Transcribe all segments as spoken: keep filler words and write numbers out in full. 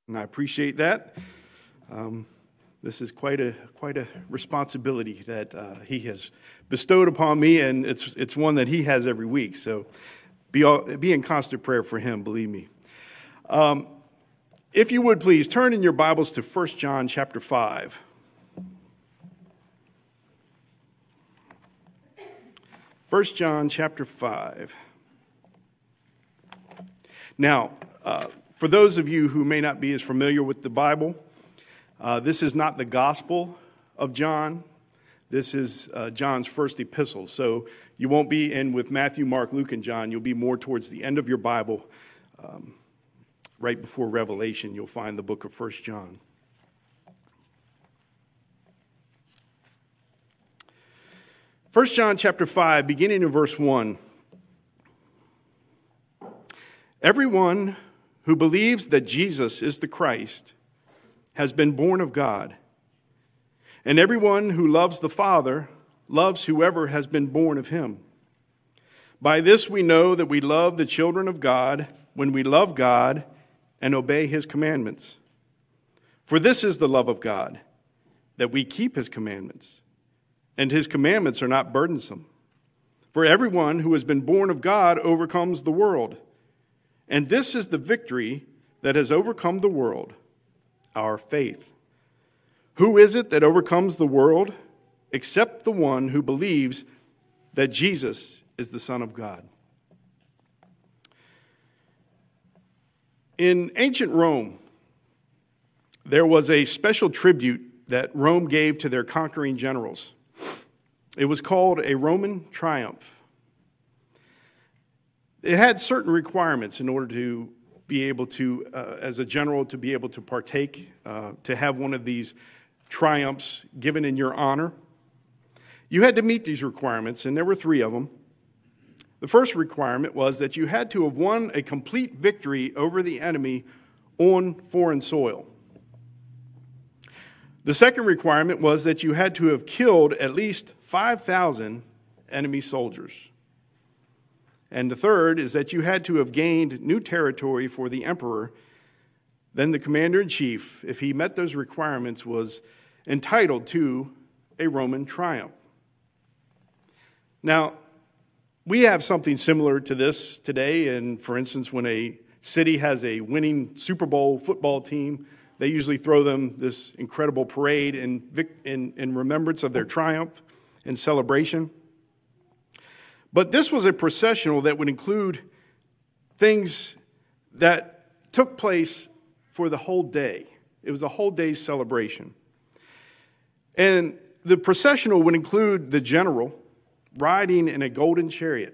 and I appreciate that. Um, this is quite a quite a responsibility that uh, he has bestowed upon me, and it's it's one that he has every week. So be all, be in constant prayer for him, believe me. Um, if you would please turn in your Bibles to First John chapter five. First John chapter five. Now, uh, for those of you who may not be as familiar with the Bible, uh, this is not the Gospel of John. This is uh, John's first epistle. So you won't be in with Matthew, Mark, Luke, and John. You'll be more towards the end of your Bible. Um, right before Revelation, you'll find the book of First John. First John chapter five, beginning in verse one. Everyone who believes that Jesus is the Christ has been born of God. And everyone who loves the Father loves whoever has been born of him. By this we know that we love the children of God when we love God and obey his commandments. For this is the love of God, that we keep his commandments. And his commandments are not burdensome. For everyone who has been born of God overcomes the world. And this is the victory that has overcome the world, our faith. Who is it that overcomes the world except the one who believes that Jesus is the Son of God? In ancient Rome, there was a special tribute that Rome gave to their conquering generals. It was called a Roman triumph. It had certain requirements in order to be able to, uh, as a general, to be able to partake, uh, to have one of these triumphs given in your honor. You had to meet these requirements, and there were three of them. The first requirement was that you had to have won a complete victory over the enemy on foreign soil. The second requirement was that you had to have killed at least five thousand enemy soldiers. And the third is that you had to have gained new territory for the emperor. Then the commander-in-chief, if he met those requirements, was entitled to a Roman triumph. Now, we have something similar to this today. And for instance, when a city has a winning Super Bowl football team, they usually throw them this incredible parade in, in, in remembrance of their triumph and celebration. But this was a processional that would include things that took place for the whole day. It was a whole day's celebration. And the processional would include the general riding in a golden chariot.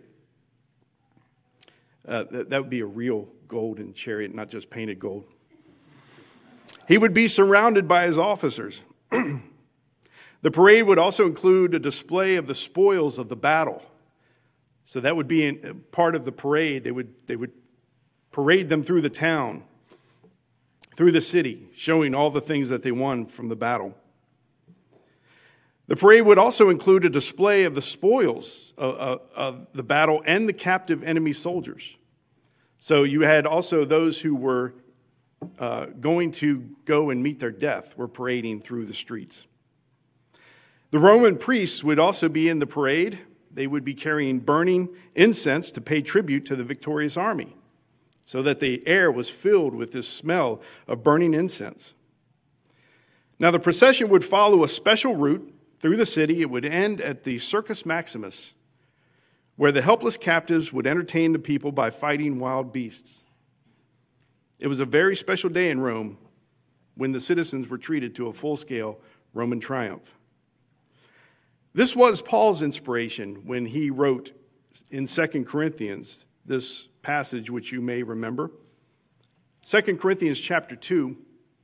Uh, that, that would be a real golden chariot, not just painted gold. He would be surrounded by his officers. The parade would also include a display of the spoils of the battle. So that would be in, part of the parade. They would, they would parade them through the town, through the city, showing all the things that they won from the battle. The parade would also include a display of the spoils of, of, of the battle and the captive enemy soldiers. So you had also those who were uh, going to go and meet their death were parading through the streets. The Roman priests would also be in the parade. They would be carrying burning incense to pay tribute to the victorious army, so that the air was filled with this smell of burning incense. Now, the procession would follow a special route through the city. It would end at the Circus Maximus, where the helpless captives would entertain the people by fighting wild beasts. It was a very special day in Rome when the citizens were treated to a full-scale Roman triumph. This was Paul's inspiration when he wrote in Second Corinthians this passage, which you may remember. Second Corinthians chapter two.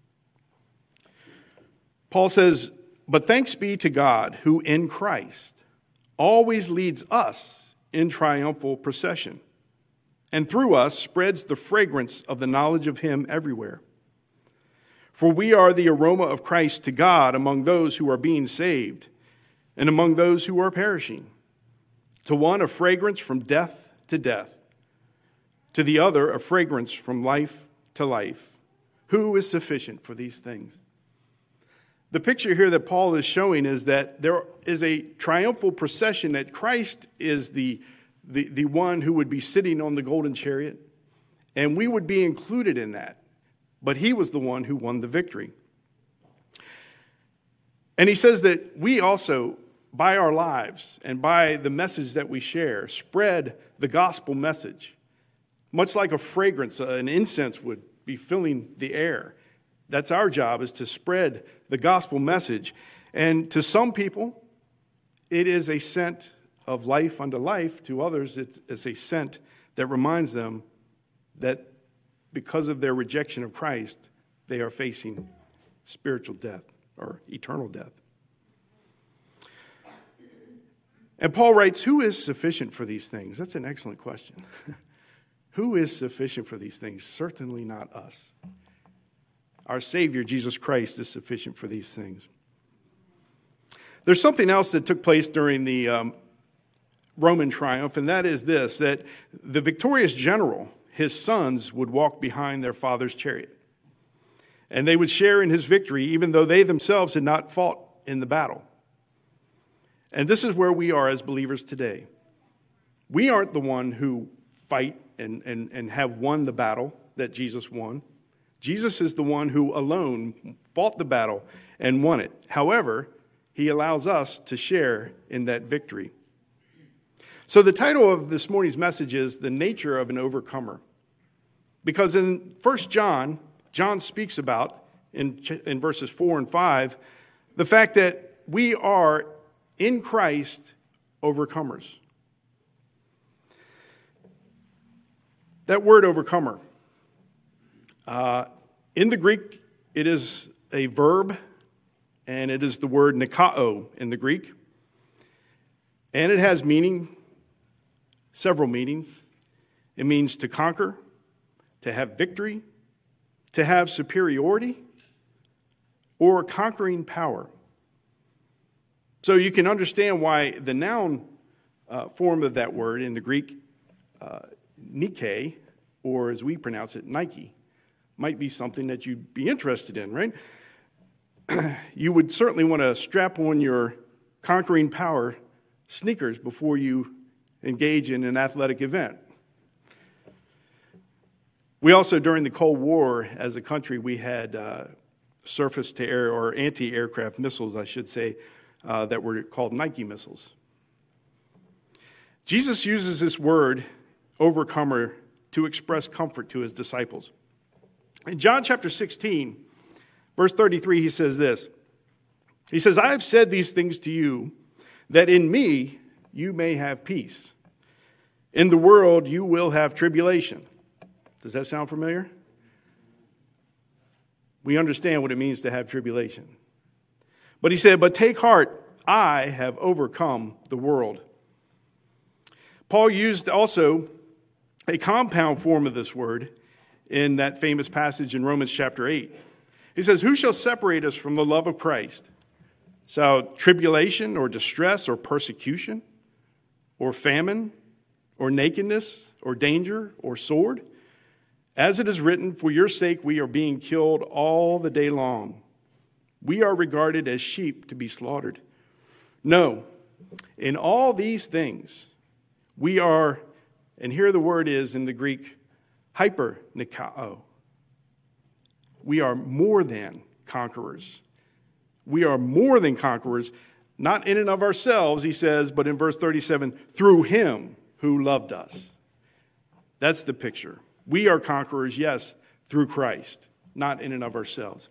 Paul says, "But thanks be to God, who in Christ always leads us in triumphal procession, and through us spreads the fragrance of the knowledge of him everywhere. For we are the aroma of Christ to God among those who are being saved and among those who are perishing. To one, a fragrance from death to death, to the other, a fragrance from life to life. Who is sufficient for these things? The picture here that Paul is showing is that there is a triumphal procession, that Christ is the, the, the one who would be sitting on the golden chariot, and we would be included in that. But he was the one who won the victory. And he says that we also, by our lives and by the message that we share, spread the gospel message. Much like a fragrance, an incense would be filling the air. That's our job, is to spread the gospel message. And to some people, it is a scent of life unto life. To others, it's, it's a scent that reminds them that because of their rejection of Christ, they are facing spiritual death or eternal death. And Paul writes, who is sufficient for these things? That's an excellent question. Who is sufficient for these things? Certainly not us. Our Savior, Jesus Christ, is sufficient for these things. There's something else that took place during the um, Roman triumph, and that is this, that the victorious general, his sons, would walk behind their father's chariot. And they would share in his victory, even though they themselves had not fought in the battle. And this is where we are as believers today. We aren't the one who fight and, and, and have won the battle that Jesus won. Jesus is the one who alone fought the battle and won it. However, he allows us to share in that victory. So the title of this morning's message is The Nature of an Overcomer. Because in First John, John speaks about, in, in verses four and five, the fact that we are in Christ overcomers. That word overcomer, uh, in the Greek, it is a verb, and it is the word nikao in the Greek. And it has meaning, several meanings. It means to conquer, to have victory, to have superiority, or conquering power. So you can understand why the noun uh, form of that word in the Greek, uh, Nike, or as we pronounce it, Nike, might be something that you'd be interested in, right? You would certainly want to strap on your conquering power sneakers before you engage in an athletic event. We also, during the Cold War, as a country, we had uh, surface-to-air or anti-aircraft missiles, I should say, uh, that were called Nike missiles. Jesus uses this word, overcomer, to express comfort to his disciples. In John chapter sixteen, verse thirty-three, he says this. He says, I have said these things to you, that in me you may have peace. In the world you will have tribulation. Does that sound familiar? We understand what it means to have tribulation. But he said, but take heart, I have overcome the world. Paul used also a compound form of this word in that famous passage in Romans chapter eight. He says, who shall separate us from the love of Christ? Shall tribulation or distress or persecution or famine or nakedness or danger or sword? As it is written, for your sake we are being killed all the day long. We are regarded as sheep to be slaughtered. No, in all these things we are, and here the word is in the Greek, hypernikao. We are more than conquerors. We are more than conquerors, not in and of ourselves, he says, but in verse thirty-seven, through him who loved us. That's the picture. We are conquerors, yes, through Christ, not in and of ourselves.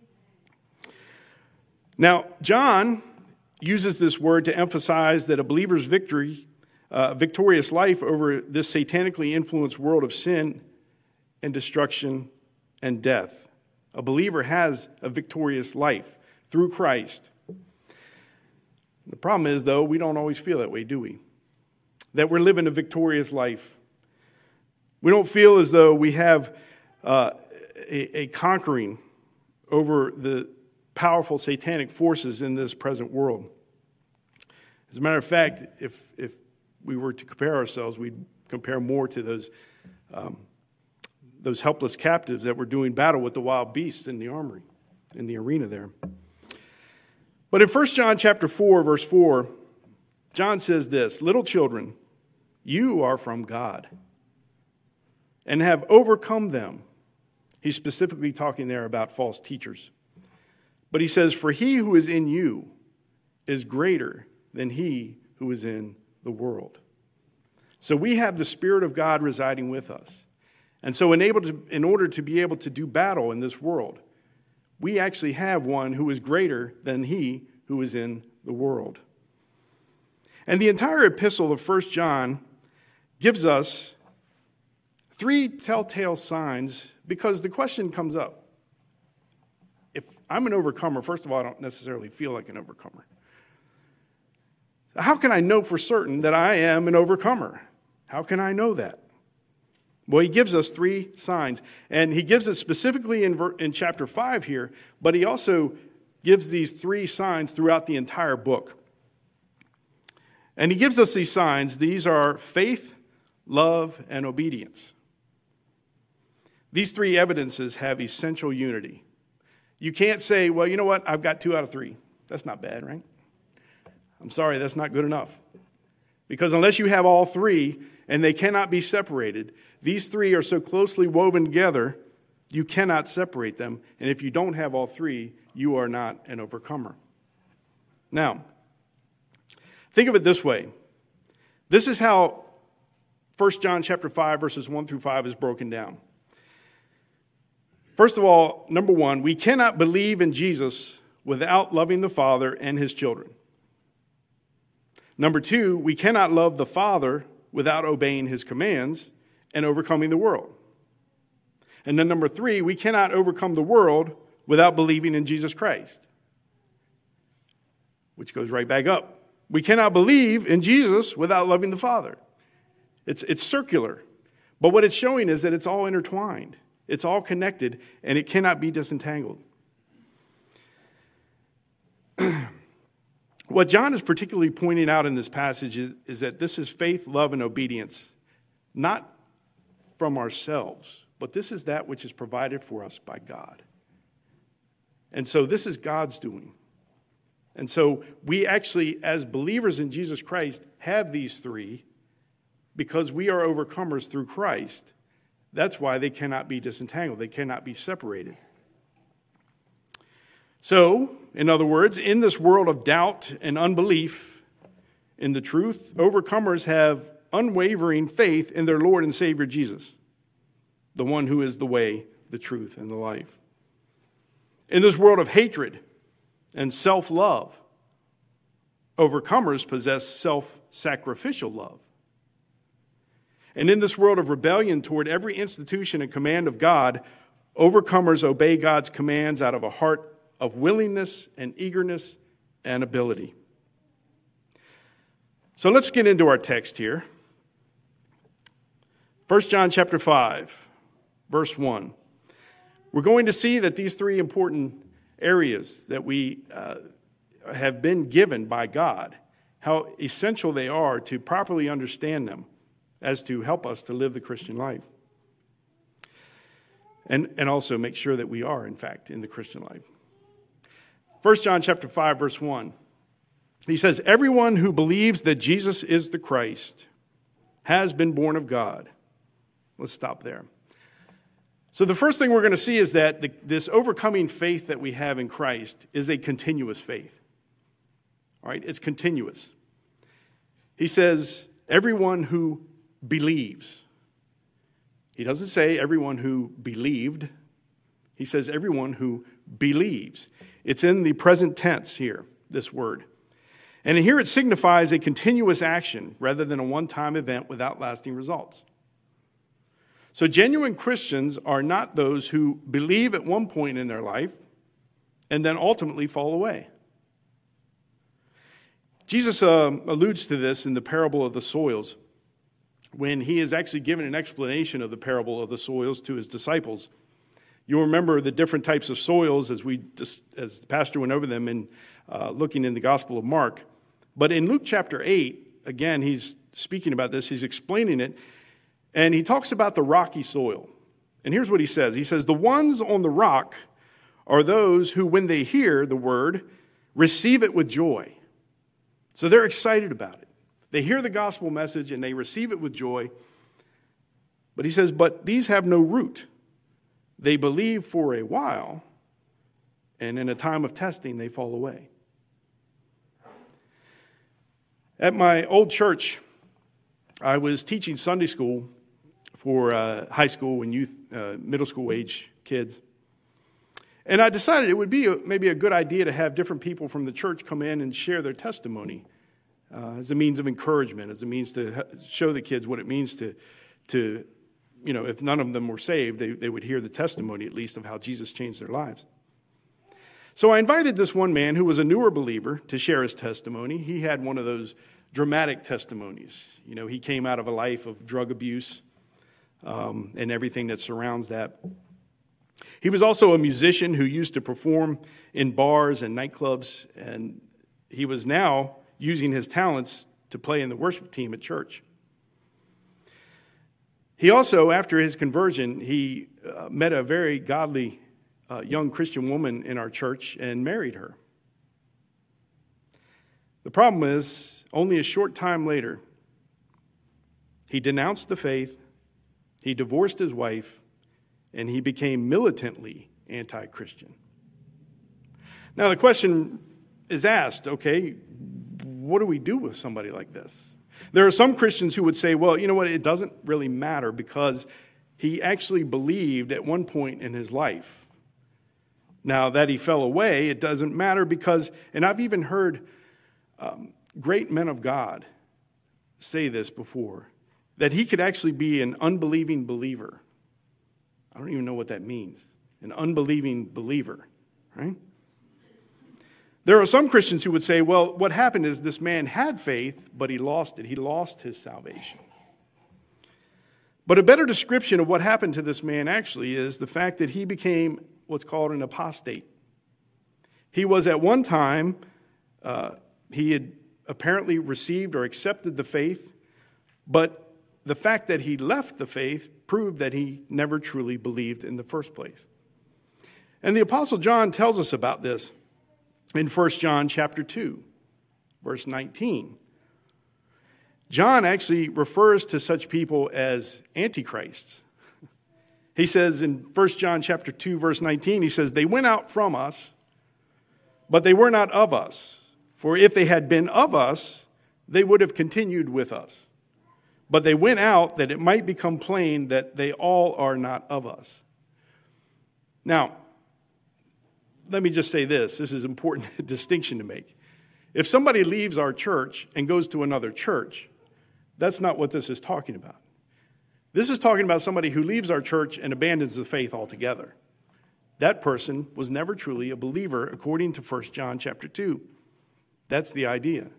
Now, John uses this word to emphasize that a believer's victory, uh, victorious life over this satanically influenced world of sin and destruction and death. A believer has a victorious life through Christ. The problem is, though, we don't always feel that way, do we? That we're living a victorious life. We don't feel as though we have uh, a, a conquering over the powerful satanic forces in this present world. As a matter of fact, if if we were to compare ourselves, we'd compare more to those um, those helpless captives that were doing battle with the wild beasts in the armory, in the arena there. But in First John chapter four, verse four, John says this, "Little children, you are from God and have overcome them." He's specifically talking there about false teachers. But he says, "For he who is in you is greater than he who is in the world." So we have the Spirit of God residing with us. And so in, able to, in order to be able to do battle in this world, we actually have one who is greater than he who is in the world. And the entire epistle of First John gives us three telltale signs, because the question comes up. If I'm an overcomer, first of all, I don't necessarily feel like an overcomer. How can I know for certain that I am an overcomer? How can I know that? Well, he gives us three signs, and he gives it specifically in, ver- in chapter five here, but he also gives these three signs throughout the entire book. And he gives us these signs. These are faith, love, and obedience. These three evidences have essential unity. You can't say, well, you know what, I've got two out of three. That's not bad, right? I'm sorry, that's not good enough. Because unless you have all three, and they cannot be separated, these three are so closely woven together, you cannot separate them. And if you don't have all three, you are not an overcomer. Now, think of it this way. This is how First John chapter five, verses one through five is broken down. First of all, number one, we cannot believe in Jesus without loving the Father and his children. Number two, we cannot love the Father without obeying his commands and overcoming the world. And then number three, we cannot overcome the world without believing in Jesus Christ. Which goes right back up. We cannot believe in Jesus without loving the Father. It's, it's circular. But what it's showing is that it's all intertwined. It's all connected, and it cannot be disentangled. What John is particularly pointing out in this passage is, is that this is faith, love, and obedience, not from ourselves, but this is that which is provided for us by God. And so this is God's doing. And so we actually, as believers in Jesus Christ, have these three because we are overcomers through Christ. That's why they cannot be disentangled. They cannot be separated. So, in other words, in this world of doubt and unbelief in the truth, overcomers have unwavering faith in their Lord and Savior Jesus, the one who is the way, the truth, and the life. In this world of hatred and self-love, overcomers possess self-sacrificial love. And in this world of rebellion toward every institution and command of God, overcomers obey God's commands out of a heart of willingness and eagerness and ability. So let's get into our text here. First John chapter five, verse one. We're going to see that these three important areas that we uh, have been given by God, how essential they are to properly understand them as to help us to live the Christian life. And, and also make sure that we are, in fact, in the Christian life. First John chapter five, verse one. He says, "Everyone who believes that Jesus is the Christ has been born of God." Let's stop there. So the first thing we're going to see is that the, this overcoming faith that we have in Christ is a continuous faith. All right, it's continuous. He says, everyone who believes. He doesn't say everyone who believed. He says everyone who believes. It's in the present tense here, this word. And here it signifies a continuous action rather than a one-time event without lasting results. So genuine Christians are not those who believe at one point in their life and then ultimately fall away. Jesus uh, alludes to this in the parable of the soils when he is actually given an explanation of the parable of the soils to his disciples. You'll remember the different types of soils as we just, as the pastor went over them in uh, looking in the Gospel of Mark. But in Luke chapter eight, again, he's speaking about this. He's explaining it. And he talks about the rocky soil. And here's what he says. He says, the ones on the rock are those who, when they hear the word, receive it with joy. So they're excited about it. They hear the gospel message and they receive it with joy. But he says, but these have no root. They believe for a while, and in a time of testing, they fall away. At my old church, I was teaching Sunday school for uh, high school and youth, uh, middle school age kids. And I decided it would be a, maybe a good idea to have different people from the church come in and share their testimony uh, as a means of encouragement, as a means to show the kids what it means to, to you know, if none of them were saved, they, they would hear the testimony at least of how Jesus changed their lives. So I invited this one man who was a newer believer to share his testimony. He had one of those dramatic testimonies. You know, he came out of a life of drug abuse um, and everything that surrounds that. He was also a musician who used to perform in bars and nightclubs, and he was now using his talents to play in the worship team at church. He also, after his conversion, he uh, met a very godly uh, young Christian woman in our church and married her. The problem is, only a short time later, he denounced the faith, he divorced his wife, and he became militantly anti-Christian. Now the question is asked, okay, what do we do with somebody like this? There are some Christians who would say, well, you know what, it doesn't really matter because he actually believed at one point in his life. Now that he fell away, it doesn't matter because, and I've even heard um, great men of God say this before, that he could actually be an unbelieving believer. I don't even know what that means. An unbelieving believer, right? There are some Christians who would say, well, what happened is this man had faith, but he lost it. He lost his salvation. But a better description of what happened to this man actually is the fact that he became what's called an apostate. He was at one time, uh, he had apparently received or accepted the faith, but the fact that he left the faith proved that he never truly believed in the first place. And the Apostle John tells us about this in First John chapter two, verse nineteen. John actually refers to such people as antichrists. He says in First John chapter two, verse nineteen, he says, they went out from us, but they were not of us. For if they had been of us, they would have continued with us. But they went out that it might become plain that they all are not of us. Now, let me just say this. This is an important distinction to make. If somebody leaves our church and goes to another church, that's not what this is talking about. This is talking about somebody who leaves our church and abandons the faith altogether. That person was never truly a believer according to First John chapter two. That's the idea.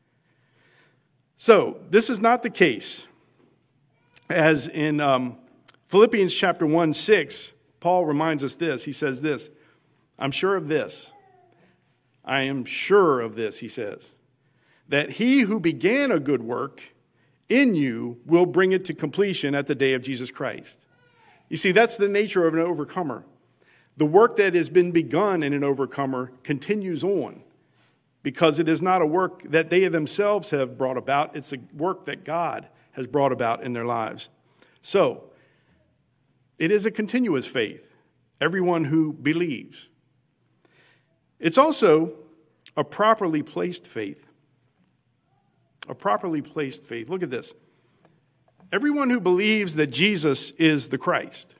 So, this is not the case. As in um, Philippians chapter one, six, Paul reminds us this. He says this, I'm sure of this. I am sure of this, he says, that he who began a good work in you will bring it to completion at the day of Jesus Christ. You see, that's the nature of an overcomer. The work that has been begun in an overcomer continues on because it is not a work that they themselves have brought about. It's a work that God has brought about in their lives. So, it is a continuous faith, everyone who believes. It's also a properly placed faith. A properly placed faith. Look at this. Everyone who believes that Jesus is the Christ.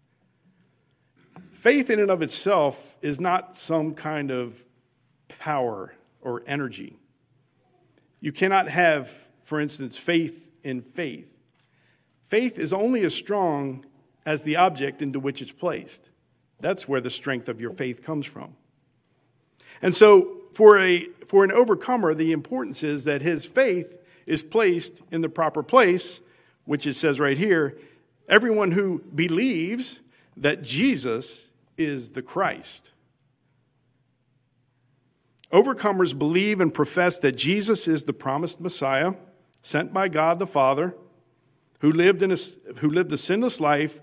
Faith in and of itself is not some kind of power or energy. You cannot have, for instance, faith in faith. Faith is only as strong as the object into which it's placed. That's where the strength of your faith comes from. And so for a for an overcomer, the importance is that his faith is placed in the proper place, which it says right here, everyone who believes that Jesus is the Christ. Overcomers believe and profess that Jesus is the promised Messiah, sent by God the Father, who lived in a, who lived a sinless life,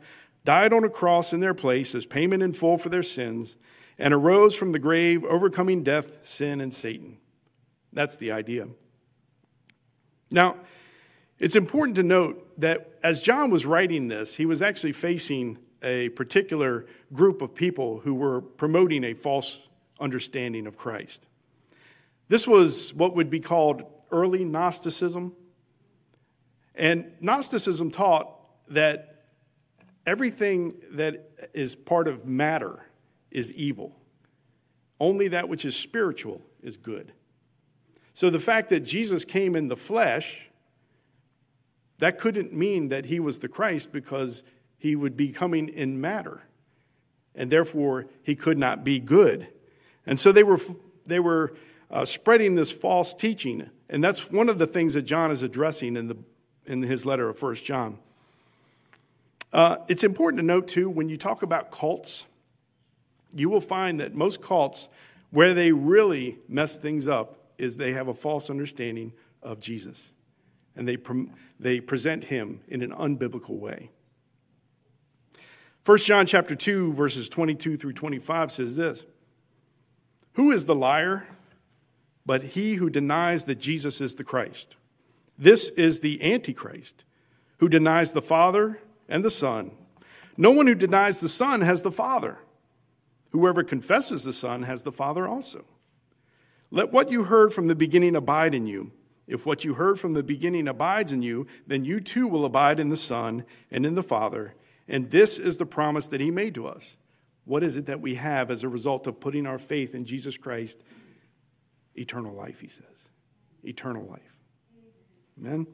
died on a cross in their place as payment in full for their sins, and arose from the grave, overcoming death, sin, and Satan. That's the idea. Now, it's important to note that as John was writing this, he was actually facing a particular group of people who were promoting a false understanding of Christ. This was what would be called early Gnosticism. And Gnosticism taught that everything that is part of matter is evil. Only that which is spiritual is good. So the fact that Jesus came in the flesh, that couldn't mean that he was the Christ, because he would be coming in matter. And therefore, he could not be good. And so they were they were uh, spreading this false teaching. And that's one of the things that John is addressing in the in his letter of First John. Uh, it's important to note, too, when you talk about cults, you will find that most cults, where they really mess things up, is they have a false understanding of Jesus. And they, they present him in an unbiblical way. First John chapter two, verses twenty-two through twenty-five says this: "Who is the liar but he who denies that Jesus is the Christ? This is the Antichrist, who denies the Father and the Son. No one who denies the Son has the Father. Whoever confesses the Son has the Father also. Let what you heard from the beginning abide in you. If what you heard from the beginning abides in you, then you too will abide in the Son and in the Father. And this is the promise that he made to us." What is it that we have as a result of putting our faith in Jesus Christ? Eternal life, he says. Eternal life. Amen?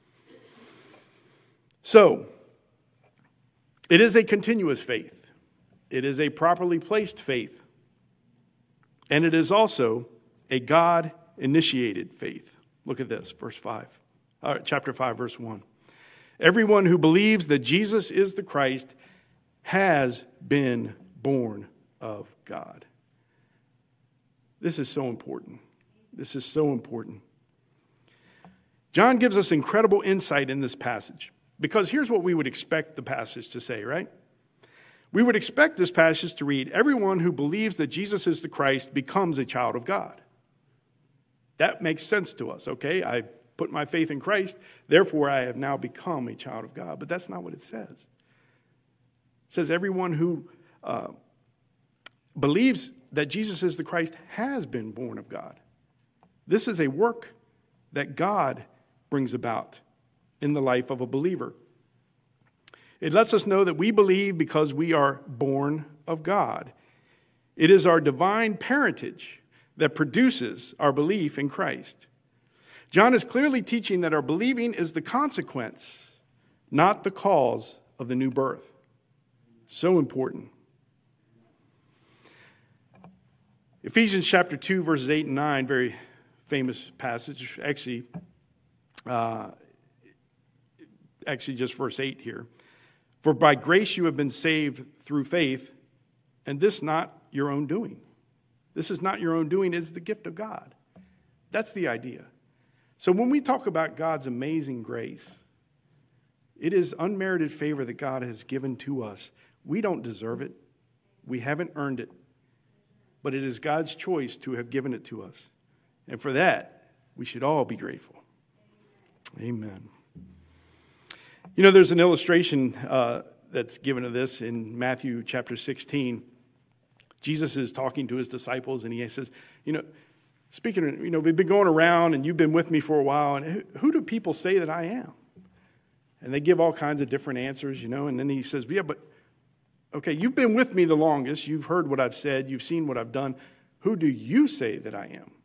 So, it is a continuous faith. It is a properly placed faith. And it is also a God-initiated faith. Look at this, verse five, uh, chapter five, verse one. "Everyone who believes that Jesus is the Christ has been born of God." This is so important. This is so important. John gives us incredible insight in this passage, because here's what we would expect the passage to say, right? We would expect this passage to read, "Everyone who believes that Jesus is the Christ becomes a child of God." That makes sense to us, okay? I put my faith in Christ, therefore I have now become a child of God. But that's not what it says. It says everyone who uh, believes that Jesus is the Christ has been born of God. This is a work that God brings about in the life of a believer. It lets us know that we believe because we are born of God. It is our divine parentage that produces our belief in Christ. John is clearly teaching that our believing is the consequence, not the cause of the new birth. So important. Ephesians chapter two, verses eight and nine, very famous passage. Actually, uh, actually just verse eight here. "For by grace you have been saved through faith, and this not your own doing." This is not your own doing, it's the gift of God. That's the idea. So when we talk about God's amazing grace, it is unmerited favor that God has given to us. We don't deserve it. We haven't earned it. But it is God's choice to have given it to us. And for that, we should all be grateful. Amen. You know, there's an illustration uh, that's given of this in Matthew chapter sixteen. Jesus is talking to his disciples, and he says, you know, speaking of, you know, we've been going around, and you've been with me for a while, and who, who do people say that I am? And they give all kinds of different answers, you know, and then he says, yeah, but, okay, you've been with me the longest. You've heard what I've said. You've seen what I've done. Who do you say that I am?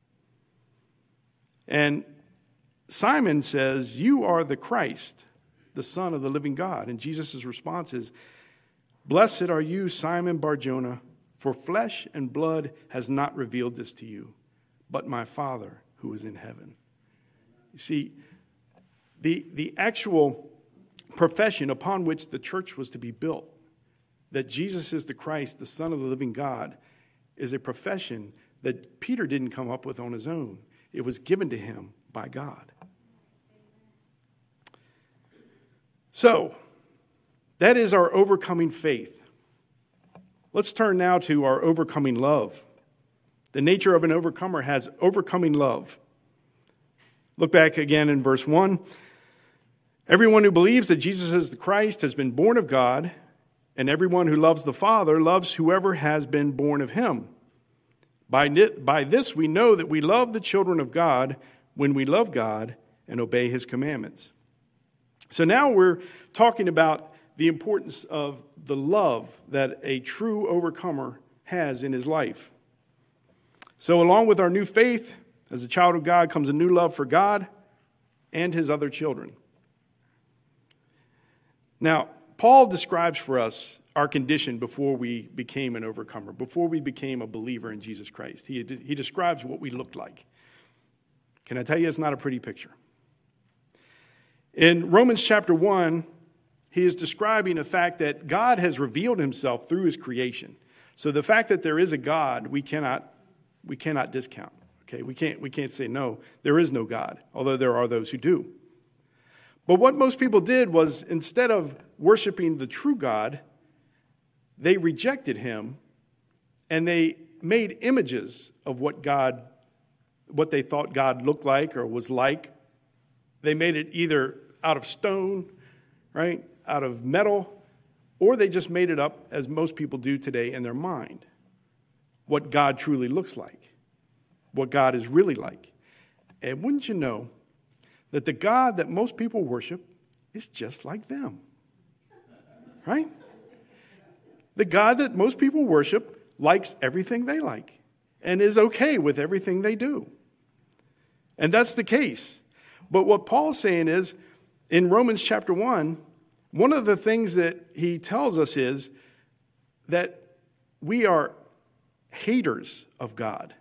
And Simon says, you are the Christ, the Son of the living God. And Jesus' response is, blessed are you, Simon Bar-Jonah, for flesh and blood has not revealed this to you, but my Father who is in heaven. You see, the, the actual profession upon which the church was to be built, that Jesus is the Christ, the Son of the living God, is a profession that Peter didn't come up with on his own. It was given to him by God. So, That is our overcoming faith. Let's turn now to our overcoming love. The nature of an overcomer has overcoming love. Look back again in verse one. Everyone who believes that Jesus is the Christ has been born of God, and everyone who loves the Father loves whoever has been born of him. By, by this we know that we love the children of God when we love God and obey his commandments. So now we're talking about the importance of the love that a true overcomer has in his life. So along with our new faith, as a child of God comes a new love for God and his other children. Now, Paul describes for us our condition before we became an overcomer, before we became a believer in Jesus Christ. He, he describes what we looked like. Can I tell you, it's not a pretty picture. In Romans chapter one, he is describing the fact that God has revealed himself through his creation. So the fact that there is a God, we cannot, we cannot discount. Okay, we can't, we can't say, no, there is no God, although there are those who do. But what most people did was, instead of worshiping the true God, they rejected him and they made images of what God, what they thought God looked like or was like. They made it either out of stone, right, out of metal, or they just made it up, as most people do today, in their mind, what God truly looks like, what God is really like. And wouldn't you know that the God that most people worship is just like them, right? The God that most people worship likes everything they like and is okay with everything they do. And that's the case. But what Paul's saying is, in Romans chapter one, one of the things that he tells us is that we are haters of God.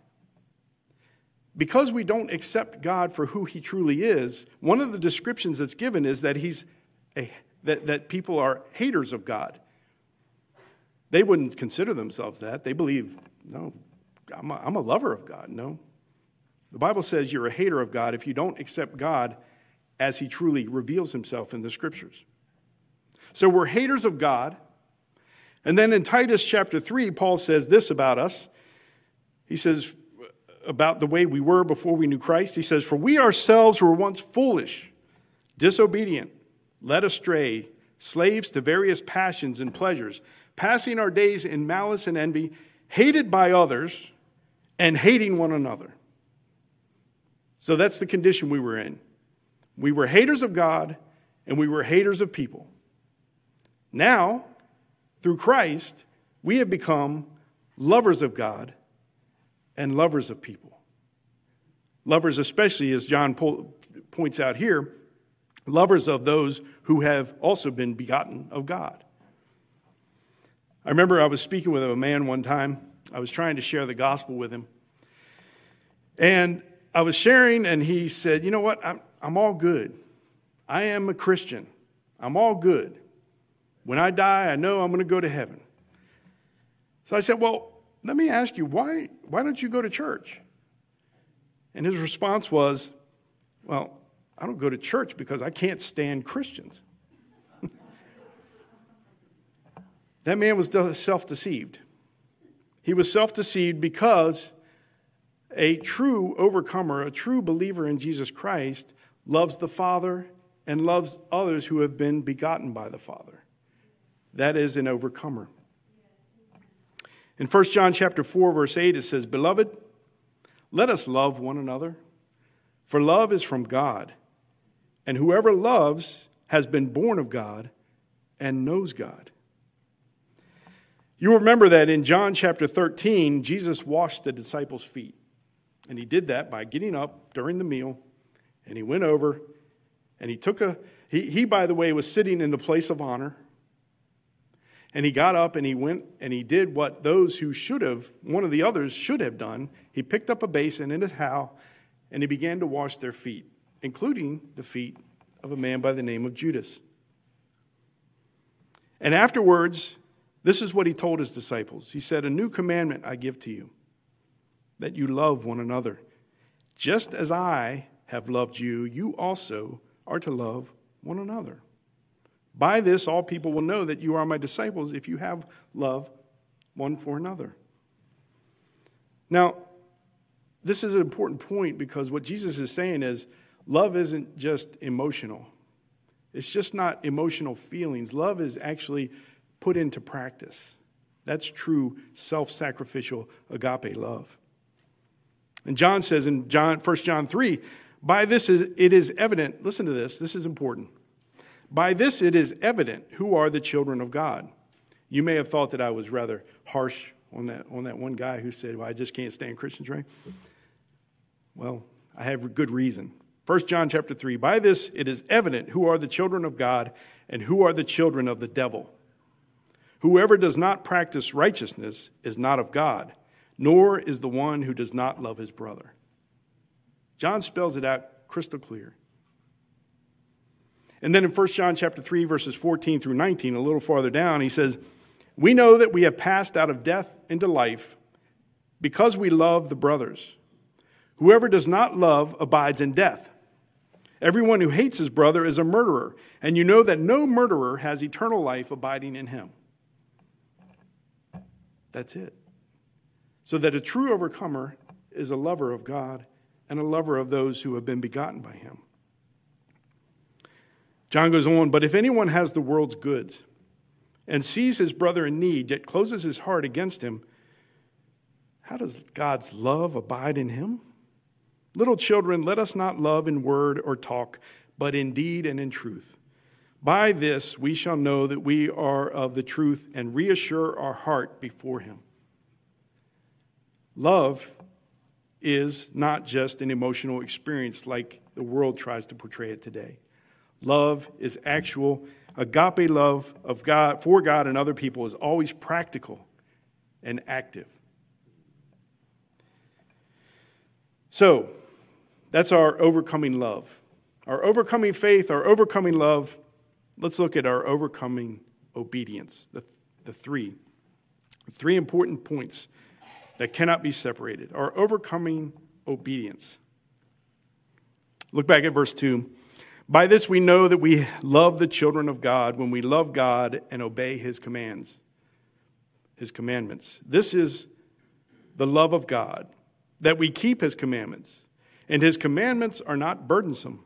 Because we don't accept God for who he truly is, one of the descriptions that's given is that he's a, that, that people are haters of God. They wouldn't consider themselves that. They believe, no, I'm a, I'm a lover of God. No. The Bible says you're a hater of God if you don't accept God as he truly reveals himself in the scriptures. So we're haters of God. And then in Titus chapter three, Paul says this about us. He says about the way we were before we knew Christ. He says, for we ourselves were once foolish, disobedient, led astray, slaves to various passions and pleasures, passing our days in malice and envy, hated by others, and hating one another. So that's the condition we were in. We were haters of God, and we were haters of people. Now, through Christ, we have become lovers of God and lovers of people. Lovers especially, as John po- points out here, lovers of those who have also been begotten of God. I remember I was speaking with a man one time. I was trying to share the gospel with him. And I was sharing, and he said, you know what, I'm, I'm all good. I am a Christian. I'm all good. When I die, I know I'm going to go to heaven. So I said, well, let me ask you, why, why don't you go to church? And his response was, well, I don't go to church because I can't stand Christians. That man was self-deceived. He was self-deceived because a true overcomer, a true believer in Jesus Christ, loves the Father and loves others who have been begotten by the Father. That is an overcomer. In First John chapter four, verse eight, it says, beloved, let us love one another, for love is from God, and whoever loves has been born of God and knows God. You remember that in John chapter thirteen, Jesus washed the disciples' feet. And he did that by getting up during the meal, and he went over, and he took a, he, he by the way, was sitting in the place of honor. And he got up and he went and he did what those who should have, one of the others should have done. He picked up a basin and a towel and he began to wash their feet, including the feet of a man by the name of Judas. And afterwards, this is what he told his disciples. He said, a new commandment I give to you, that you love one another. Just as I have loved you, you also are to love one another. By this, all people will know that you are my disciples if you have love one for another. Now, this is an important point because what Jesus is saying is love isn't just emotional. It's just not emotional feelings. Love is actually put into practice. That's true self-sacrificial agape love. And John says in John, First John three, by this is, it is evident, listen to this, this is important. By this it is evident who are the children of God. You may have thought that I was rather harsh on that, on that one guy who said, well, I just can't stand Christians, right? Well, I have good reason. First John chapter three, by this it is evident who are the children of God and who are the children of the devil. Whoever does not practice righteousness is not of God, nor is the one who does not love his brother. John spells it out crystal clear. And then in First John chapter three, verses fourteen through nineteen, a little farther down, he says, we know that we have passed out of death into life because we love the brothers. Whoever does not love abides in death. Everyone who hates his brother is a murderer, and you know that no murderer has eternal life abiding in him. That's it. So that a true overcomer is a lover of God and a lover of those who have been begotten by him. John goes on, but if anyone has the world's goods and sees his brother in need, yet closes his heart against him, how does God's love abide in him? Little children, let us not love in word or talk, but in deed and in truth. By this we shall know that we are of the truth and reassure our heart before him. Love is not just an emotional experience like the world tries to portray it today. Love is actual. Agape love of God for God and other people is always practical and active. So, that's our overcoming love. Our overcoming faith, our overcoming love. Let's look at our overcoming obedience. The, the three. Three important points that cannot be separated. Our overcoming obedience. Look back at verse two. By this we know that we love the children of God when we love God and obey his commands, his commandments. This is the love of God, that we keep his commandments. And his commandments are not burdensome.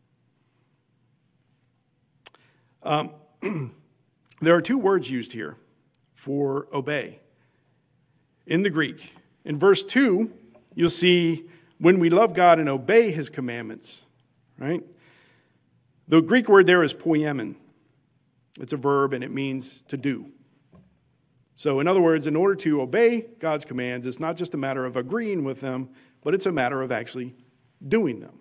Um, there are two words used here for obey in the Greek. In verse two, you'll see when we love God and obey his commandments, right? The Greek word there is poiemen. It's a verb and it means to do. So in other words, in order to obey God's commands, it's not just a matter of agreeing with them, but it's a matter of actually doing them.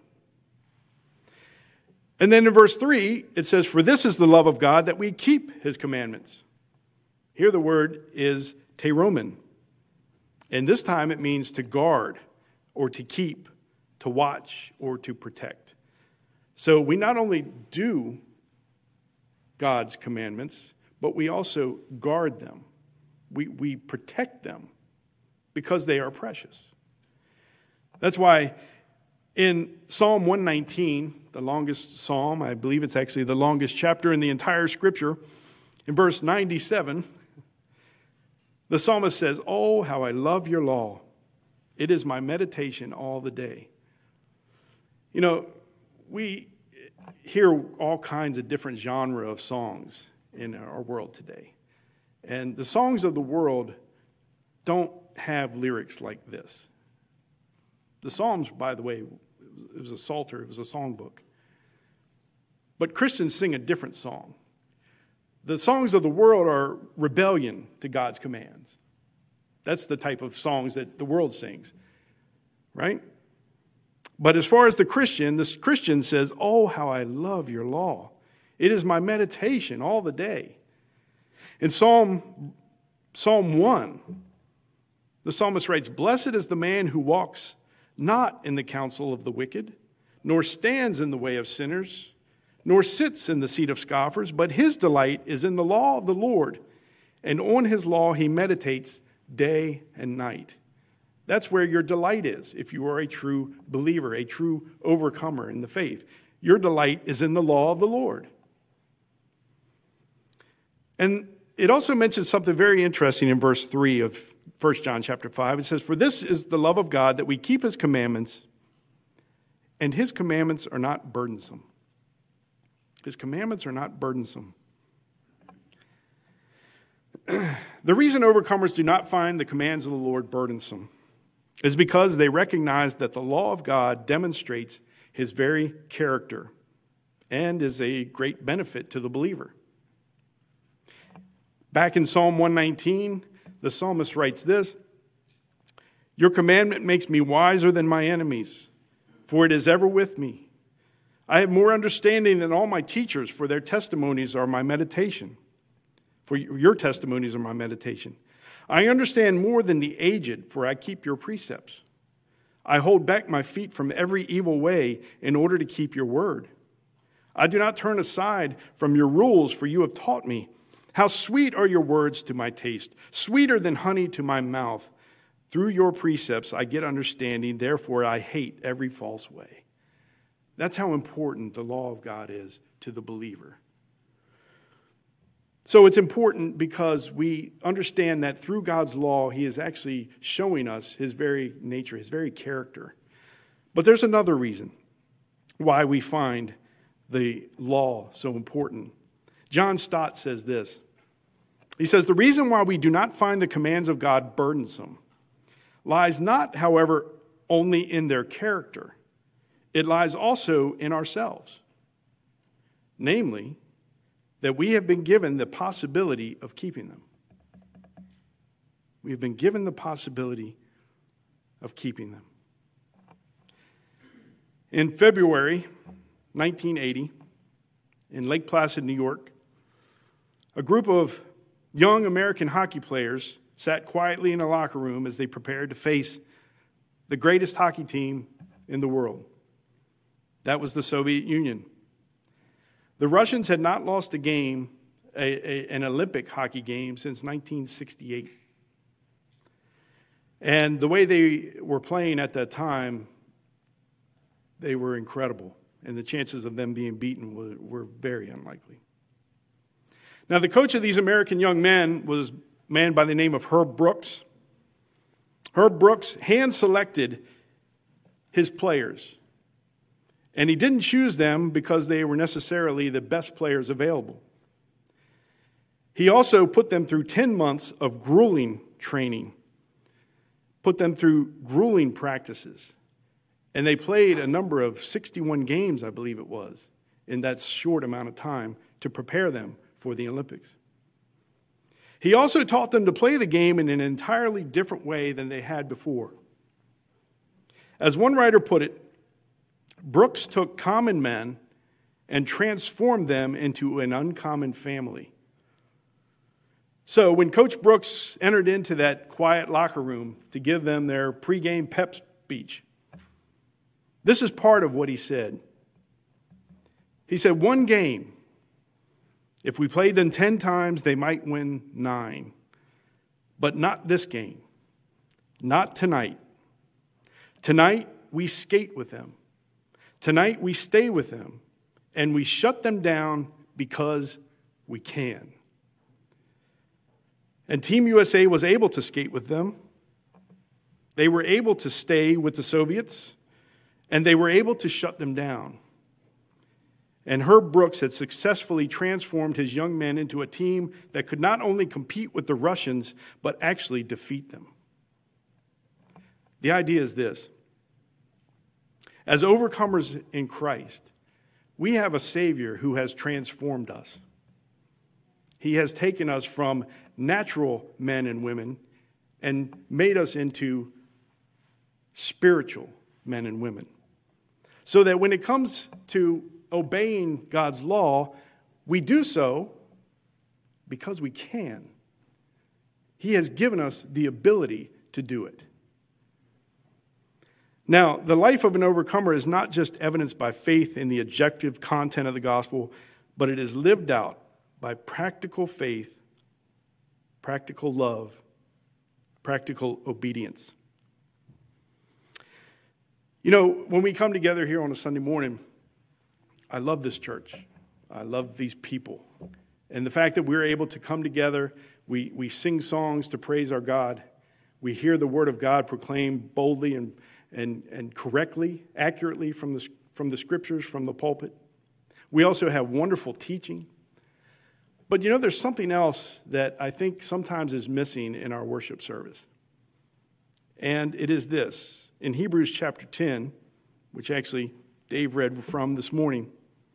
And then in verse three, it says, for this is the love of God, that we keep his commandments. Here the word is teromen. And this time it means to guard or to keep, to watch or to protect. So we not only do God's commandments, but we also guard them. We, we protect them because they are precious. That's why in Psalm one nineteen, the longest psalm, I believe it's actually the longest chapter in the entire scripture, in verse ninety-seven, the psalmist says, oh, how I love your law. It is my meditation all the day. You know, we hear all kinds of different genre of songs in our world today. And the songs of the world don't have lyrics like this. The Psalms, by the way, it was a psalter, it was a songbook. But Christians sing a different song. The songs of the world are rebellion to God's commands. That's the type of songs that the world sings, right? But as far as the Christian, this Christian says, oh, how I love your law. It is my meditation all the day. In Psalm, Psalm one, the psalmist writes, blessed is the man who walks not in the counsel of the wicked, nor stands in the way of sinners, nor sits in the seat of scoffers, but his delight is in the law of the Lord, and on his law he meditates day and night. That's where your delight is if you are a true believer, a true overcomer in the faith. Your delight is in the law of the Lord. And it also mentions something very interesting in verse three of First John chapter five. It says, "For this is the love of God, that we keep his commandments, and his commandments are not burdensome." His commandments are not burdensome. The reason overcomers do not find the commands of the Lord burdensome is because they recognize that the law of God demonstrates his very character and is a great benefit to the believer. Back in Psalm one nineteen, the psalmist writes this, "Your commandment makes me wiser than my enemies, for it is ever with me. I have more understanding than all my teachers, for their testimonies are my meditation. For your testimonies are my meditation. I understand more than the aged, for I keep your precepts. I hold back my feet from every evil way in order to keep your word. I do not turn aside from your rules, for you have taught me. How sweet are your words to my taste, sweeter than honey to my mouth. Through your precepts I get understanding, therefore I hate every false way." That's how important the law of God is to the believer. So it's important because we understand that through God's law, he is actually showing us his very nature, his very character. But there's another reason why we find the law so important. John Stott says this. He says, "The reason why we do not find the commands of God burdensome lies not, however, only in their character. It lies also in ourselves. Namely, that we have been given the possibility of keeping them. We have been given the possibility of keeping them." In February nineteen eighty, in Lake Placid, New York, a group of young American hockey players sat quietly in a locker room as they prepared to face the greatest hockey team in the world. That was the Soviet Union. The Russians had not lost a game, a, a, an Olympic hockey game, since nineteen sixty-eight. And the way they were playing at that time, they were incredible. And the chances of them being beaten were, were very unlikely. Now, the coach of these American young men was a man by the name of Herb Brooks. Herb Brooks hand-selected his players. And he didn't choose them because they were necessarily the best players available. He also put them through ten months of grueling training, put them through grueling practices. And they played a number of sixty-one games, I believe it was, in that short amount of time to prepare them for the Olympics. He also taught them to play the game in an entirely different way than they had before. As one writer put it, Brooks took common men and transformed them into an uncommon family. So when Coach Brooks entered into that quiet locker room to give them their pregame pep speech, this is part of what he said. He said, "One game, if we played them ten times, they might win nine. But not this game. Not tonight. Tonight, we skate with them. Tonight, we stay with them, and we shut them down because we can." And Team U S A was able to skate with them. They were able to stay with the Soviets, and they were able to shut them down. And Herb Brooks had successfully transformed his young men into a team that could not only compete with the Russians, but actually defeat them. The idea is this. As overcomers in Christ, we have a Savior who has transformed us. He has taken us from natural men and women and made us into spiritual men and women. So that when it comes to obeying God's law, we do so because we can. He has given us the ability to do it. Now, the life of an overcomer is not just evidenced by faith in the objective content of the gospel, but it is lived out by practical faith, practical love, practical obedience. You know, when we come together here on a Sunday morning, I love this church. I love these people. And the fact that we're able to come together, we, we sing songs to praise our God. We hear the word of God proclaimed boldly and, and, and correctly, accurately from the, from the scriptures, from the pulpit. We also have wonderful teaching. But you know, there's something else that I think sometimes is missing in our worship service. And it is this. In Hebrews chapter ten, which actually Dave read from this morning,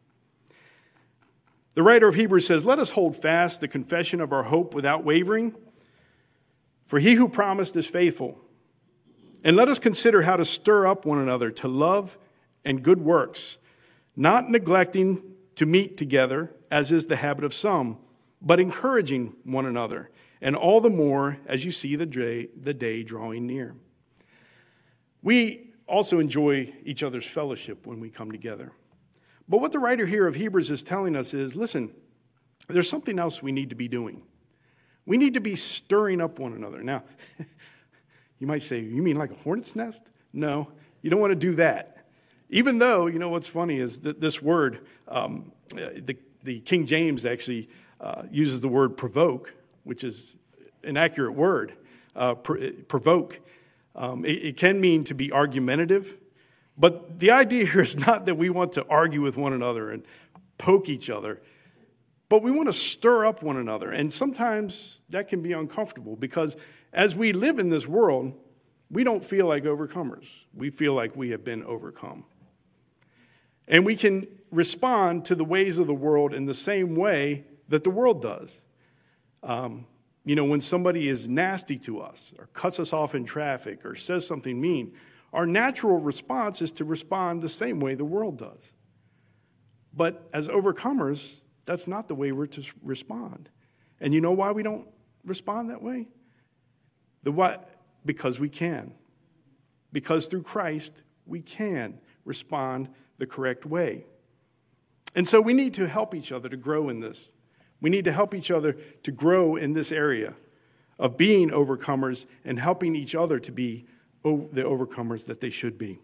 the writer of Hebrews says, "Let us hold fast the confession of our hope without wavering, for he who promised is faithful. And let us consider how to stir up one another to love and good works, not neglecting to meet together, as is the habit of some, but encouraging one another, and all the more as you see the day, the day drawing near." We also enjoy each other's fellowship when we come together. But what the writer here of Hebrews is telling us is, listen, there's something else we need to be doing. We need to be stirring up one another. Now, you might say, you mean like a hornet's nest? No, you don't want to do that. Even though, you know, what's funny is that this word, um, the, the King James actually uh, uses the word provoke, which is an accurate word, uh, pr- provoke. Um, it, it can mean to be argumentative. But the idea here is not that we want to argue with one another and poke each other, but we want to stir up one another. And sometimes that can be uncomfortable because as we live in this world, we don't feel like overcomers. We feel like we have been overcome. And we can respond to the ways of the world in the same way that the world does. Um, you know, when somebody is nasty to us or cuts us off in traffic or says something mean, our natural response is to respond the same way the world does. But as overcomers, that's not the way we're to respond. And you know why we don't respond that way? The what? Because we can. Because through Christ, we can respond the correct way. And so we need to help each other to grow in this. We need to help each other to grow in this area of being overcomers and helping each other to be the overcomers that they should be.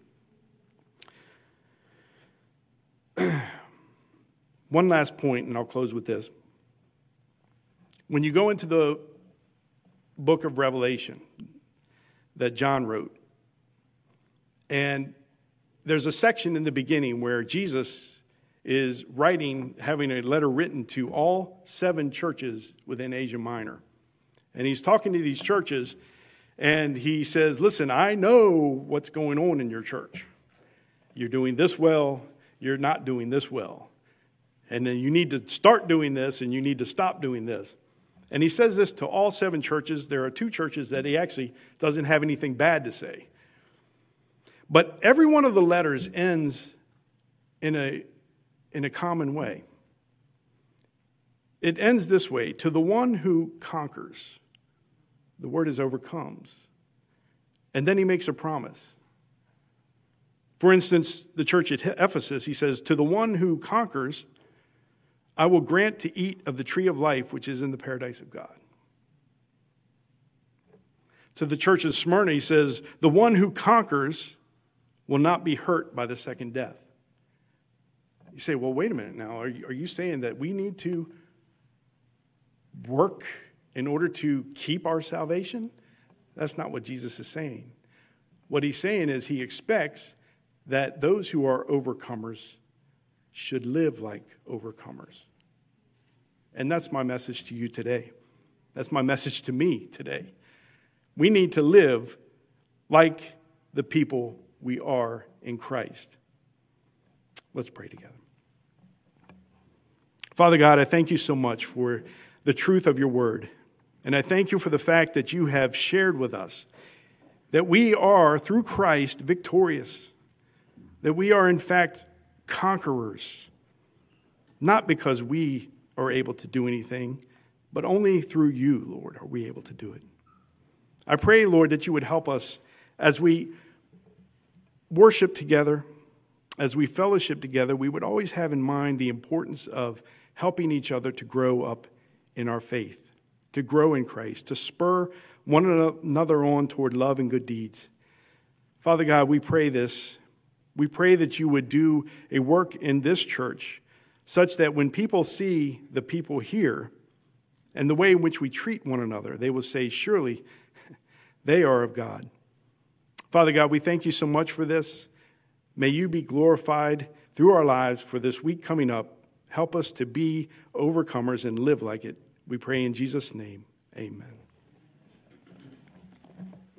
One last point, and I'll close with this. When you go into the book of Revelation that John wrote, and there's a section in the beginning where Jesus is writing, having a letter written to all seven churches within Asia Minor. And he's talking to these churches, and he says, listen, I know what's going on in your church. You're doing this well, you're not doing this well. And then you need to start doing this, and you need to stop doing this. And he says this to all seven churches. There are two churches that he actually doesn't have anything bad to say. But every one of the letters ends in a, in a common way. It ends this way: to the one who conquers. The word is overcomes. And then he makes a promise. For instance, the church at Ephesus, he says, to the one who conquers, I will grant to eat of the tree of life, which is in the paradise of God. To the church of Smyrna, he says, the one who conquers will not be hurt by the second death. You say, well, wait a minute now. Are you, are you saying that we need to work in order to keep our salvation? That's not what Jesus is saying. What he's saying is he expects that those who are overcomers should live like overcomers. And that's my message to you today. That's my message to me today. We need to live like the people we are in Christ. Let's pray together. Father God, I thank you so much for the truth of your word. And I thank you for the fact that you have shared with us that we are, through Christ, victorious. That we are, in fact, conquerors. Not because we are able to do anything, but only through you, Lord, are we able to do it. I pray, Lord, that you would help us as we worship together, as we fellowship together. We would always have in mind the importance of helping each other to grow up in our faith, to grow in Christ, to spur one another on toward love and good deeds. Father God, we pray this. We pray that you would do a work in this church such that when people see the people here and the way in which we treat one another, they will say, surely they are of God. Father God, we thank you so much for this. May you be glorified through our lives for this week coming up. Help us to be overcomers and live like it. We pray in Jesus' name. Amen.